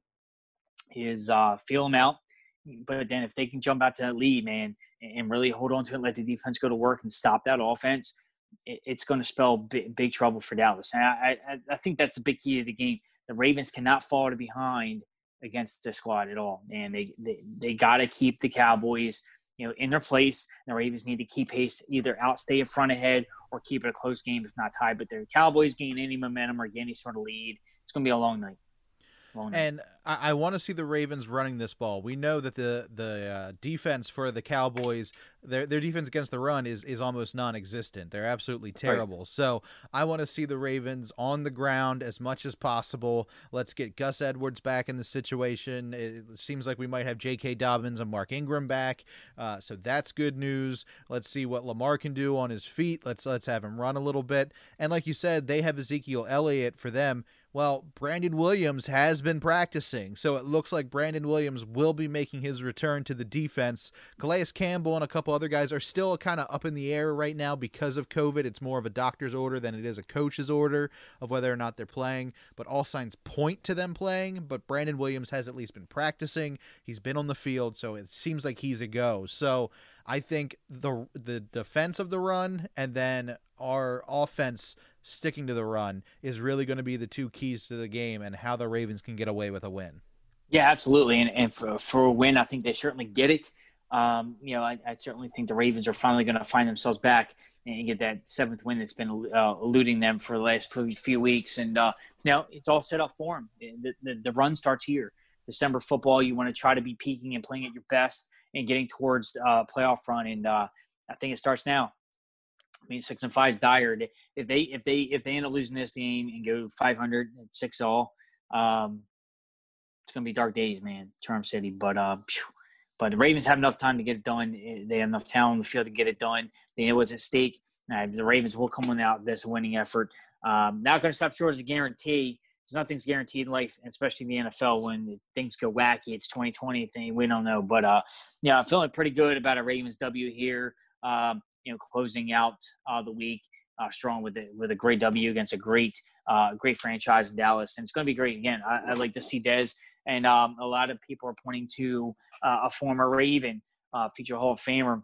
is uh, feel them out. But then if they can jump out to that lead, man, and really hold on to it, let the defense go to work and stop that offense, it's going to spell big, big trouble for Dallas. And I, I, I think that's the big key to the game. The Ravens cannot fall to behind against this squad at all. And they they, they got to keep the Cowboys, you know, in their place. And the Ravens need to keep pace, either outstay in front ahead or keep it a close game, if not tied. But the Cowboys gain any momentum or gain any sort of lead, it's going to be a long night. Long night. And I, I want to see the Ravens running this ball. We know that the the uh, defense for the Cowboys, their their defense against the run is is almost non-existent. They're absolutely terrible. Right. So I want to see the Ravens on the ground as much as possible. Let's get Gus Edwards back in the situation. It seems like we might have J K. Dobbins and Mark Ingram back. Uh, so that's good news. Let's see what Lamar can do on his feet. Let's let's have him run a little bit. And like you said, they have Ezekiel Elliott for them. Well, Brandon Williams has been practicing, so it looks like Brandon Williams will be making his return to the defense. Calais Campbell and a couple other guys are still kind of up in the air right now because of COVID. It's more of a doctor's order than it is a coach's order of whether or not they're playing, but all signs point to them playing. But Brandon Williams has at least been practicing. He's been on the field, so it seems like he's a go. So I think the the defense of the run and then our offense sticking to the run is really going to be the two keys to the game and how the Ravens can get away with a win. Yeah, absolutely. And, and for, for a win, I think they certainly get it. Um, you know, I, I certainly think the Ravens are finally going to find themselves back and get that seventh win that's been uh, eluding them for the last few weeks. And, uh, you know, it's all set up for them. The, the, the run starts here. December football, you want to try to be peaking and playing at your best and getting towards uh, playoff run. And uh, I think it starts now. I mean, six and five is dire. If they if they if they end up losing this game and go five hundred at six all, um, it's gonna be dark days, man. Charm City, but uh, but the Ravens have enough time to get it done. They have enough talent on the field to get it done. They know what's at stake. Uh, the Ravens will come out this winning effort. Um, not going to stop short as a guarantee. Because nothing's guaranteed in life, especially in the N F L when things go wacky. It's twenty twenty thing. We don't know, but uh, yeah, I'm feeling pretty good about a Ravens W here. Um, you know, closing out uh, the week uh, strong with a, with a great W against a great uh, great franchise in Dallas, and it's going to be great again. I, I'd like to see Dez, and um, a lot of people are pointing to uh, a former Raven, uh, future Hall of Famer,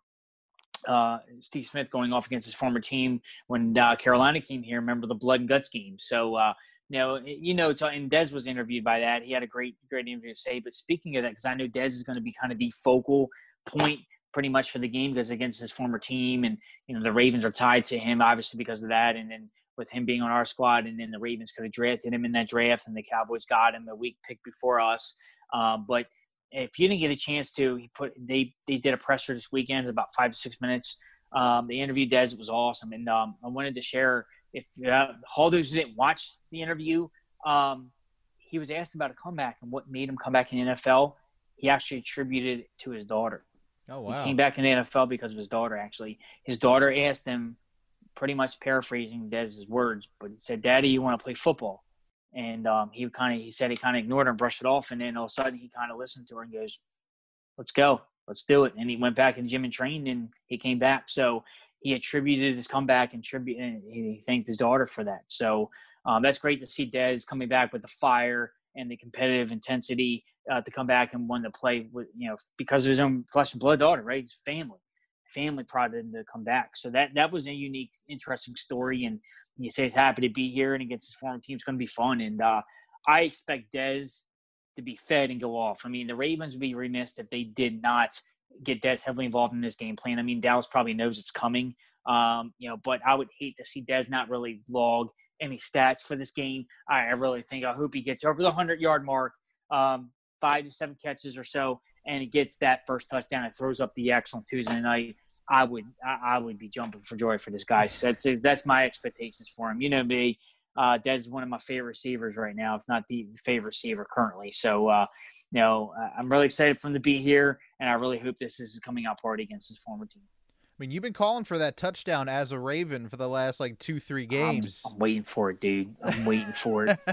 uh, Steve Smith, going off against his former team when uh, Carolina came here. Remember the blood and guts game? So, uh, you know, you know, it's, and Dez was interviewed by that. He had a great, great interview to say. But speaking of that, because I know Dez is going to be kind of the focal point pretty much for the game, because against his former team, and you know the Ravens are tied to him obviously because of that, and then with him being on our squad, and then the Ravens could have drafted him in that draft, and the Cowboys got him a week pick before us. Um, but if you didn't get a chance to, he put they they did a presser this weekend, about five to six minutes. Um, they interviewed Dez. It was awesome, and um, I wanted to share, if uh, all those who didn't watch the interview, um, he was asked about a comeback and what made him come back in the N F L. He actually attributed it to his daughter. Oh, wow. He came back in the N F L because of his daughter, actually. His daughter asked him, pretty much paraphrasing Dez's words, but he said, "Daddy, you want to play football?" And um, he kind of, he said he kind of ignored her and brushed it off. And then all of a sudden he kind of listened to her and goes, "Let's go. Let's do it." And he went back in the gym and trained, and he came back. So he attributed his comeback and, tribute, and he thanked his daughter for that. So um, that's great to see Dez coming back with the fire and the competitive intensity uh, to come back and want to play with, you know, because of his own flesh and blood daughter, right? His family. Family prodded him to come back. So that that was a unique, interesting story. And you say he's happy to be here and against his former team. It's going to be fun. And uh, I expect Dez to be fed and go off. I mean, the Ravens would be remiss if they did not get Dez heavily involved in this game plan. I mean, Dallas probably knows it's coming, um, you know, but I would hate to see Dez not really log any stats for this game. I, I really think, I hope he gets over the hundred-yard mark, um, five to seven catches or so, and he gets that first touchdown and throws up the X on Tuesday night. I would I, I would be jumping for joy for this guy. So that's that's my expectations for him. You know me, uh, Dez is one of my favorite receivers right now, if not the favorite receiver currently. So, uh, you know, I'm really excited for him to be here, and I really hope this is a coming out party against his former team. I mean, you've been calling for that touchdown as a Raven for the last like two, three games. I'm, I'm waiting for it, dude. I'm waiting for it.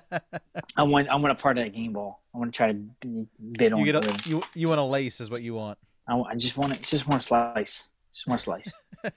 I want, I want a part of that game ball. I want to try to bid on you get it. A, you, you want a lace is what you want. I, I just want to, just want a slice. Just want a slice.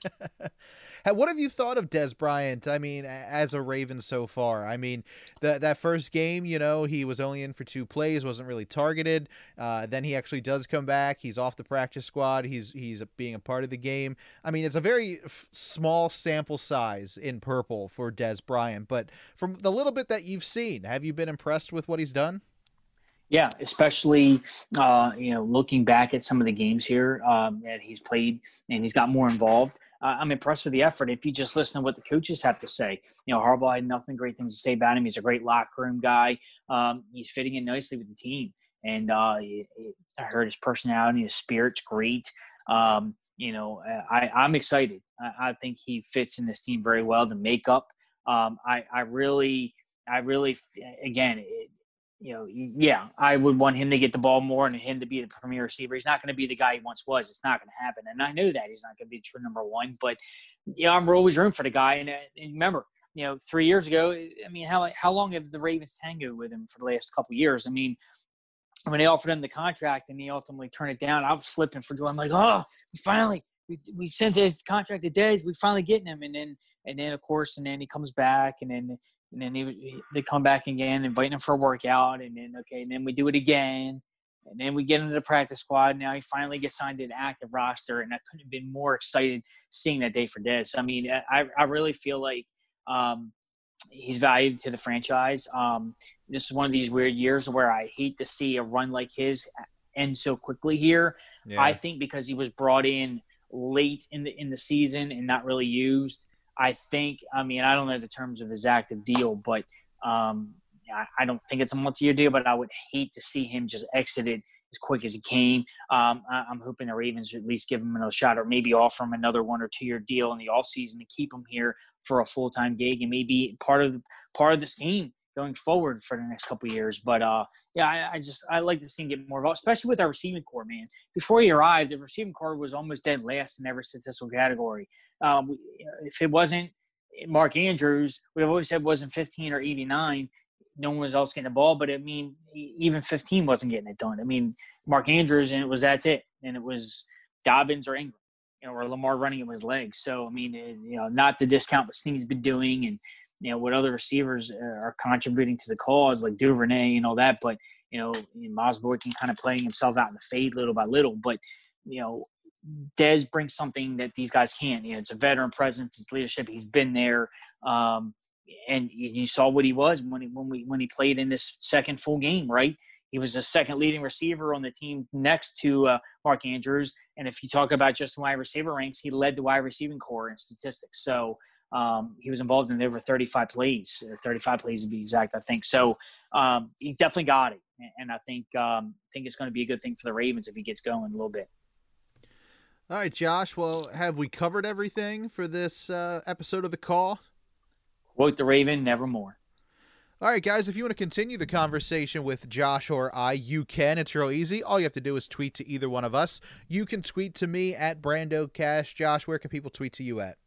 What have you thought of Dez Bryant? I mean, as a Raven so far. I mean, that that first game, you know, he was only in for two plays, wasn't really targeted. Uh, then he actually does come back. He's off the practice squad. He's he's being a part of the game. I mean, it's a very f- small sample size in purple for Dez Bryant. But from the little bit that you've seen, have you been impressed with what he's done? Yeah, especially, uh, you know, looking back at some of the games here um, that he's played and he's got more involved. Uh, I'm impressed with the effort. If you just listen to what the coaches have to say, you know, Harbaugh had nothing great things to say about him. He's a great locker room guy. Um, he's fitting in nicely with the team. And uh, it, it, I heard his personality, his spirit's great. Um, you know, I, I'm excited. I, I think he fits in this team very well. The makeup, um, I, I really, I really, again, it, you know, yeah, I would want him to get the ball more and him to be the premier receiver. He's not going to be the guy he once was. It's not going to happen. And I know that he's not going to be true number one, but you know, I'm always room for the guy. And, and remember, you know, three years ago, I mean, how, how long have the Ravens tangoed with him for the last couple of years? I mean, when they offered him the contract and he ultimately turned it down, I was flipping for joy. I'm like, oh, finally, we we sent the contract to Dez. We finally getting him. And then, and then of course, and then he comes back and then, And then he, they come back again, inviting him for a workout. And then, okay, and then we do it again. And then we get into the practice squad. Now he finally gets signed to an active roster. And I couldn't have been more excited seeing that day for Dez. I mean, I, I really feel like um, he's valued to the franchise. Um, this is one of these weird years where I hate to see a run like his end so quickly here. Yeah. I think because he was brought in late in the in the season and not really used. I think, I mean, I don't know the terms of his active deal, but um, I, I don't think it's a multi-year deal, but I would hate to see him just exit it as quick as he came. Um, I, I'm hoping the Ravens at least give him another shot or maybe offer him another one or two-year deal in the offseason to keep him here for a full-time gig and maybe part of the, part of the scheme going forward for the next couple of years. But, uh, yeah, I, I just – I like to see him get more involved, especially with our receiving core, man. Before he arrived, the receiving core was almost dead last in every statistical category. Um, if it wasn't Mark Andrews, we've always said wasn't fifteen or eighty-nine, no one was else getting the ball. But, I mean, even fifteen wasn't getting it done. I mean, Mark Andrews, and it was that's it. And it was Dobbins or Ingram, you know, or Lamar running it with his legs. So, I mean, it, you know, not to discount what Snead's been doing and – you know, what other receivers are contributing to the cause, like Duvernay and all that. But, you know, Moss Boykin kind of playing himself out in the fade little by little. But, you know, Dez brings something that these guys can't. You know, it's a veteran presence, it's leadership. He's been there. Um, and you saw what he was when he, when we, when he played in this second full game, right? He was the second leading receiver on the team next to uh, Mark Andrews. And if you talk about just wide receiver ranks, he led the wide receiving core in statistics. So um, he was involved in over thirty-five plays, or thirty-five plays to be exact, I think. So um, he's definitely got it. And I think um, I think it's going to be a good thing for the Ravens if he gets going a little bit. All right, Josh. Well, have we covered everything for this uh, episode of The Call? Quote the Raven, nevermore. All right, guys, if you want to continue the conversation with Josh or I, you can. It's real easy. All you have to do is tweet to either one of us. You can tweet to me at Brando Cash. Josh, where can people tweet to you at?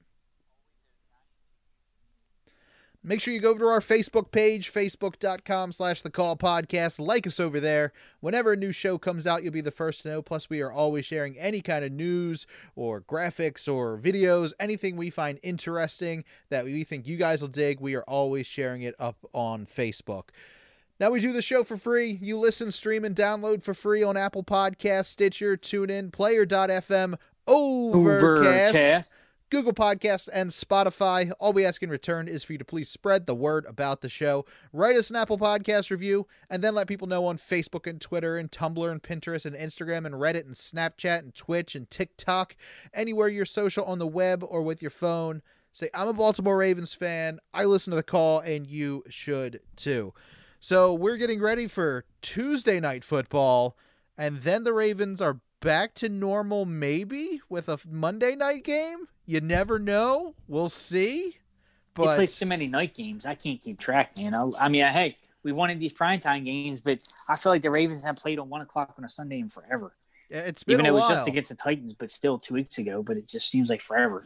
Make sure you go over to our Facebook page, facebook.com slash the call podcast. Like us over there. Whenever a new show comes out, you'll be the first to know. Plus, we are always sharing any kind of news or graphics or videos, anything we find interesting that we think you guys will dig. We are always sharing it up on Facebook. Now, we do the show for free. You listen, stream, and download for free on Apple Podcasts, Stitcher, TuneIn, Player dot f m, Overcast. Overcast. Google Podcasts, and Spotify. All we ask in return is for you to please spread the word about the show. Write us an Apple Podcast review, and then let people know on Facebook and Twitter and Tumblr and Pinterest and Instagram and Reddit and Snapchat and Twitch and TikTok, anywhere you're social on the web or with your phone. Say, I'm a Baltimore Ravens fan. I listen to The Call, and you should too. So we're getting ready for Tuesday Night Football, and then the Ravens are back to normal maybe with a Monday night game. You never know. We'll see. But he plays so many night games. I can't keep track, man. I, I mean, hey, we wanted these primetime games, but I feel like the Ravens have played on one o'clock on a Sunday in forever. It's been Even a though it was while. just against the Titans, but still two weeks ago. But it just seems like forever.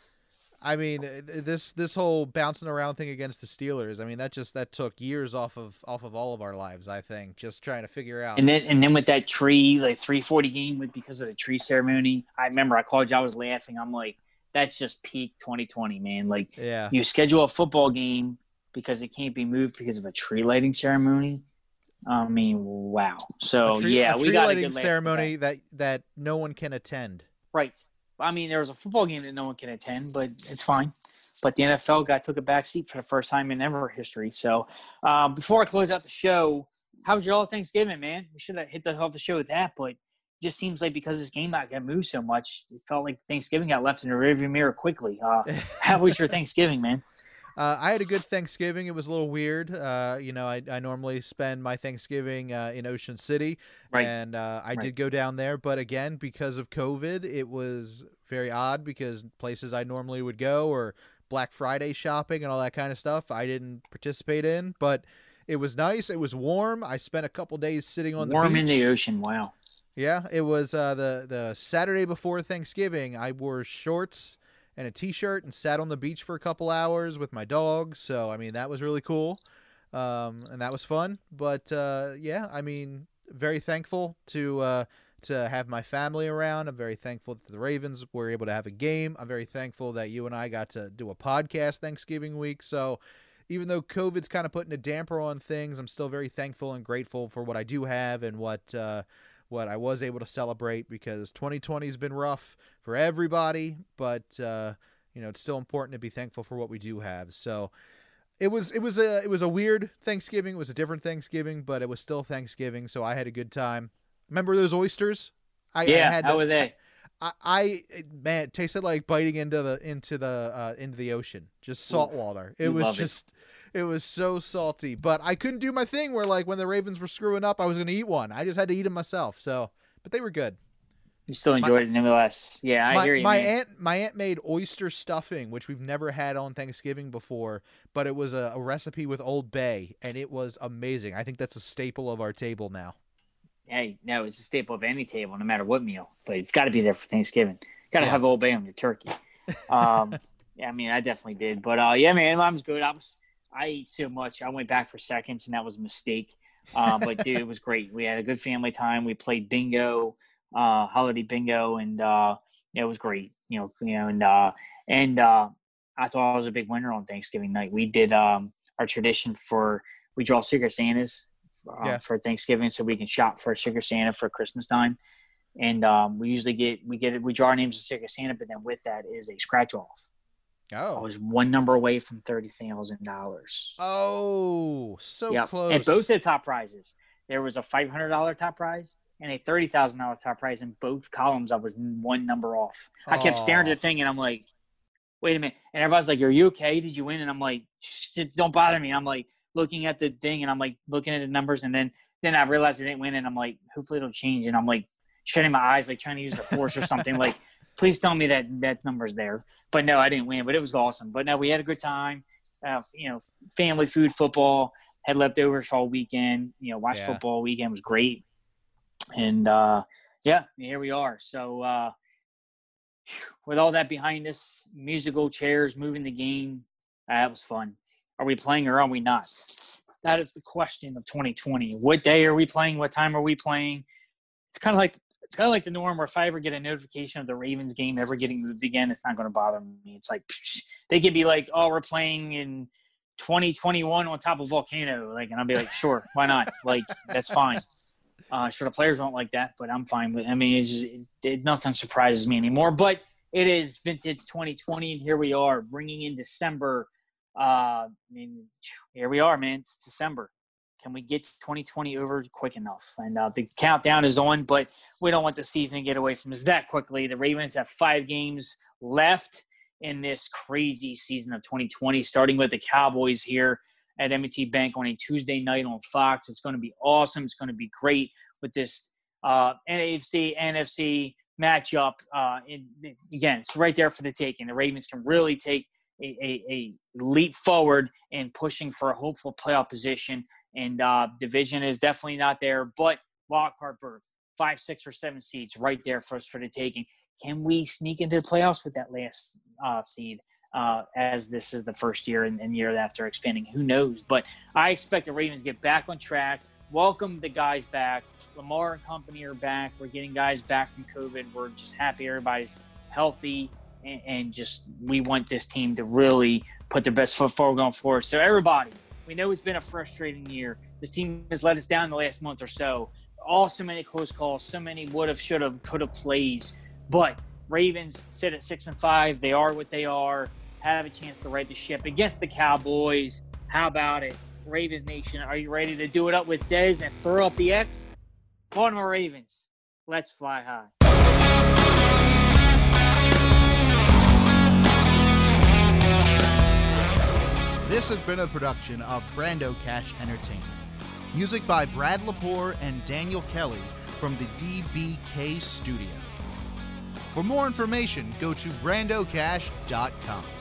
I mean, this this whole bouncing around thing against the Steelers. I mean, that just that took years off of off of all of our lives. I think just trying to figure out. And then and then with that tree, like three forty game, with because of the tree ceremony. I remember I called you. I was laughing. I'm like, that's just peak twenty twenty, man. Like, yeah. You schedule a football game because it can't be moved because of a tree lighting ceremony. I mean, wow. So a tree, yeah, a we tree got lighting a good ceremony that. that that no one can attend. Right. I mean, there was a football game that no one can attend, but it's fine. But the N F L guy took a back seat for the first time in ever history. So uh, before I close out the show, how was your all Thanksgiving, man? We should have hit the off the show with that, but it just seems like because this game got moved so much, it felt like Thanksgiving got left in the rearview mirror quickly. Uh, how was your Thanksgiving, man? Uh, I had a good Thanksgiving. It was a little weird. Uh, you know, I, I normally spend my Thanksgiving uh, in Ocean City, right. and uh, I right. did go down there. But again, because of COVID, it was very odd because places I normally would go or Black Friday shopping and all that kind of stuff, I didn't participate in. But it was nice. It was warm. I spent a couple days sitting on warm the beach. Warm in the ocean. Wow. Yeah, it was uh, the the Saturday before Thanksgiving. I wore shorts and a t-shirt and sat on the beach for a couple hours with my dog. So, I mean, that was really cool. Um, and that was fun. But, uh, yeah, I mean, very thankful to uh, to have my family around. I'm very thankful that the Ravens were able to have a game. I'm very thankful that you and I got to do a podcast Thanksgiving week. So, even though COVID's kind of putting a damper on things, I'm still very thankful and grateful for what I do have and what uh, – what I was able to celebrate, because twenty twenty has been rough for everybody, but uh, you know, it's still important to be thankful for what we do have. So it was, it was a, it was a weird Thanksgiving. It was a different Thanksgiving, but it was still Thanksgiving. So I had a good time. Remember those oysters? I, yeah. I had how to, were they? I, I, man, it tasted like biting into the, into the, uh, into the ocean, just salt Oof, water. It was just, it. it was so salty, but I couldn't do my thing where, like, when the Ravens were screwing up, I was going to eat one. I just had to eat them myself. So, but they were good. You still enjoyed my, it nevertheless. Yeah, I my, hear you. My man. aunt, my aunt made oyster stuffing, which we've never had on Thanksgiving before, but it was a, a recipe with Old Bay, and it was amazing. I think that's a staple of our table now. Hey, no, it's a staple of any table, no matter what meal. But it's got to be there for Thanksgiving. Got to yeah. have Old Bay on your turkey. Um, yeah, I mean, I definitely did. But uh, yeah, man, mine was good. I was, I ate so much. I went back for seconds, and that was a mistake. Uh, but dude, it was great. We had a good family time. We played bingo, uh, holiday bingo, and uh, yeah, it was great. You know, you know, and uh, and uh, I thought I was a big winner on Thanksgiving night. We did um, our tradition for we draw Secret Santas um, Yeah. for Thanksgiving, so we can shop for a Secret Santa for Christmas time. And um, we usually get we get we draw our names of Secret Santa, but then with that is a scratch off. I Oh. was one number away from thirty thousand dollars. Oh, so Yep. close. And both the top prizes. There was a five hundred dollars top prize and a thirty thousand dollars top prize. In both columns, I was one number off. I kept staring at Aw. the thing, and I'm like, wait a minute. And everybody's like, are you okay? Did you win? And I'm like, Shh, don't bother me. I'm like looking at the thing, and I'm like looking at the numbers, and then then I realized I didn't win, and I'm like, hopefully it'll change. And I'm like shutting my eyes, like trying to use the force or something. Like, please tell me that that number's there. But no, I didn't win, but it was awesome. But no, we had a good time. Uh, you know, family, food, football. Had leftovers all weekend. You know, watched Yeah. football weekend. Was great. And, uh, yeah, here we are. So, uh, with all that behind us, musical chairs, moving the game, uh, that was fun. Are we playing or are we not? That is the question of twenty twenty. What day are we playing? What time are we playing? It's kind of like it's kind of like the norm where if I ever get a notification of the Ravens game ever getting moved again, it's not going to bother me. It's like psh, they could be like, "Oh, we're playing in twenty twenty-one on top of Volcano," like, and I'll be like, "Sure, why not? Like, that's fine." Uh, sure, the players won't like that, but I'm fine with. I mean, it's just, it, it, nothing surprises me anymore. But it is vintage twenty twenty, and here we are, bringing in December. Uh, I mean, here we are, man. It's December. Can we get twenty twenty over quick enough? And uh, the countdown is on, but we don't want the season to get away from us that quickly. The Ravens have five games left in this crazy season of twenty twenty, starting with the Cowboys here at M and T Bank on a Tuesday night on Fox. It's going to be awesome. It's going to be great with this uh, N F C, N F C matchup. Uh, in, again, it's right there for the taking. The Ravens can really take a, a, a leap forward in pushing for a hopeful playoff position. And uh, division is definitely not there, but wild card berth, five, six, or seven seeds right there for us for the taking. Can we sneak into the playoffs with that last uh, seed uh, as this is the first year and, and year after expanding? Who knows? But I expect the Ravens to get back on track, welcome the guys back. Lamar and company are back. We're getting guys back from COVID. We're just happy everybody's healthy, and, and just we want this team to really put their best foot forward going forward. So everybody, we know it's been a frustrating year. This team has let us down the last month or so. All so many close calls, so many would have, should have, could have plays. But Ravens sit at six and five. They are what they are. Have a chance to right the ship against the Cowboys. How about it? Ravens Nation, are you ready to do it up with Dez and throw up the X? Baltimore Ravens, let's fly high. This has been a production of Brando Cash Entertainment. Music by Brad Lepore and Daniel Kelly from the D B K Studio. For more information, go to brando cash dot com.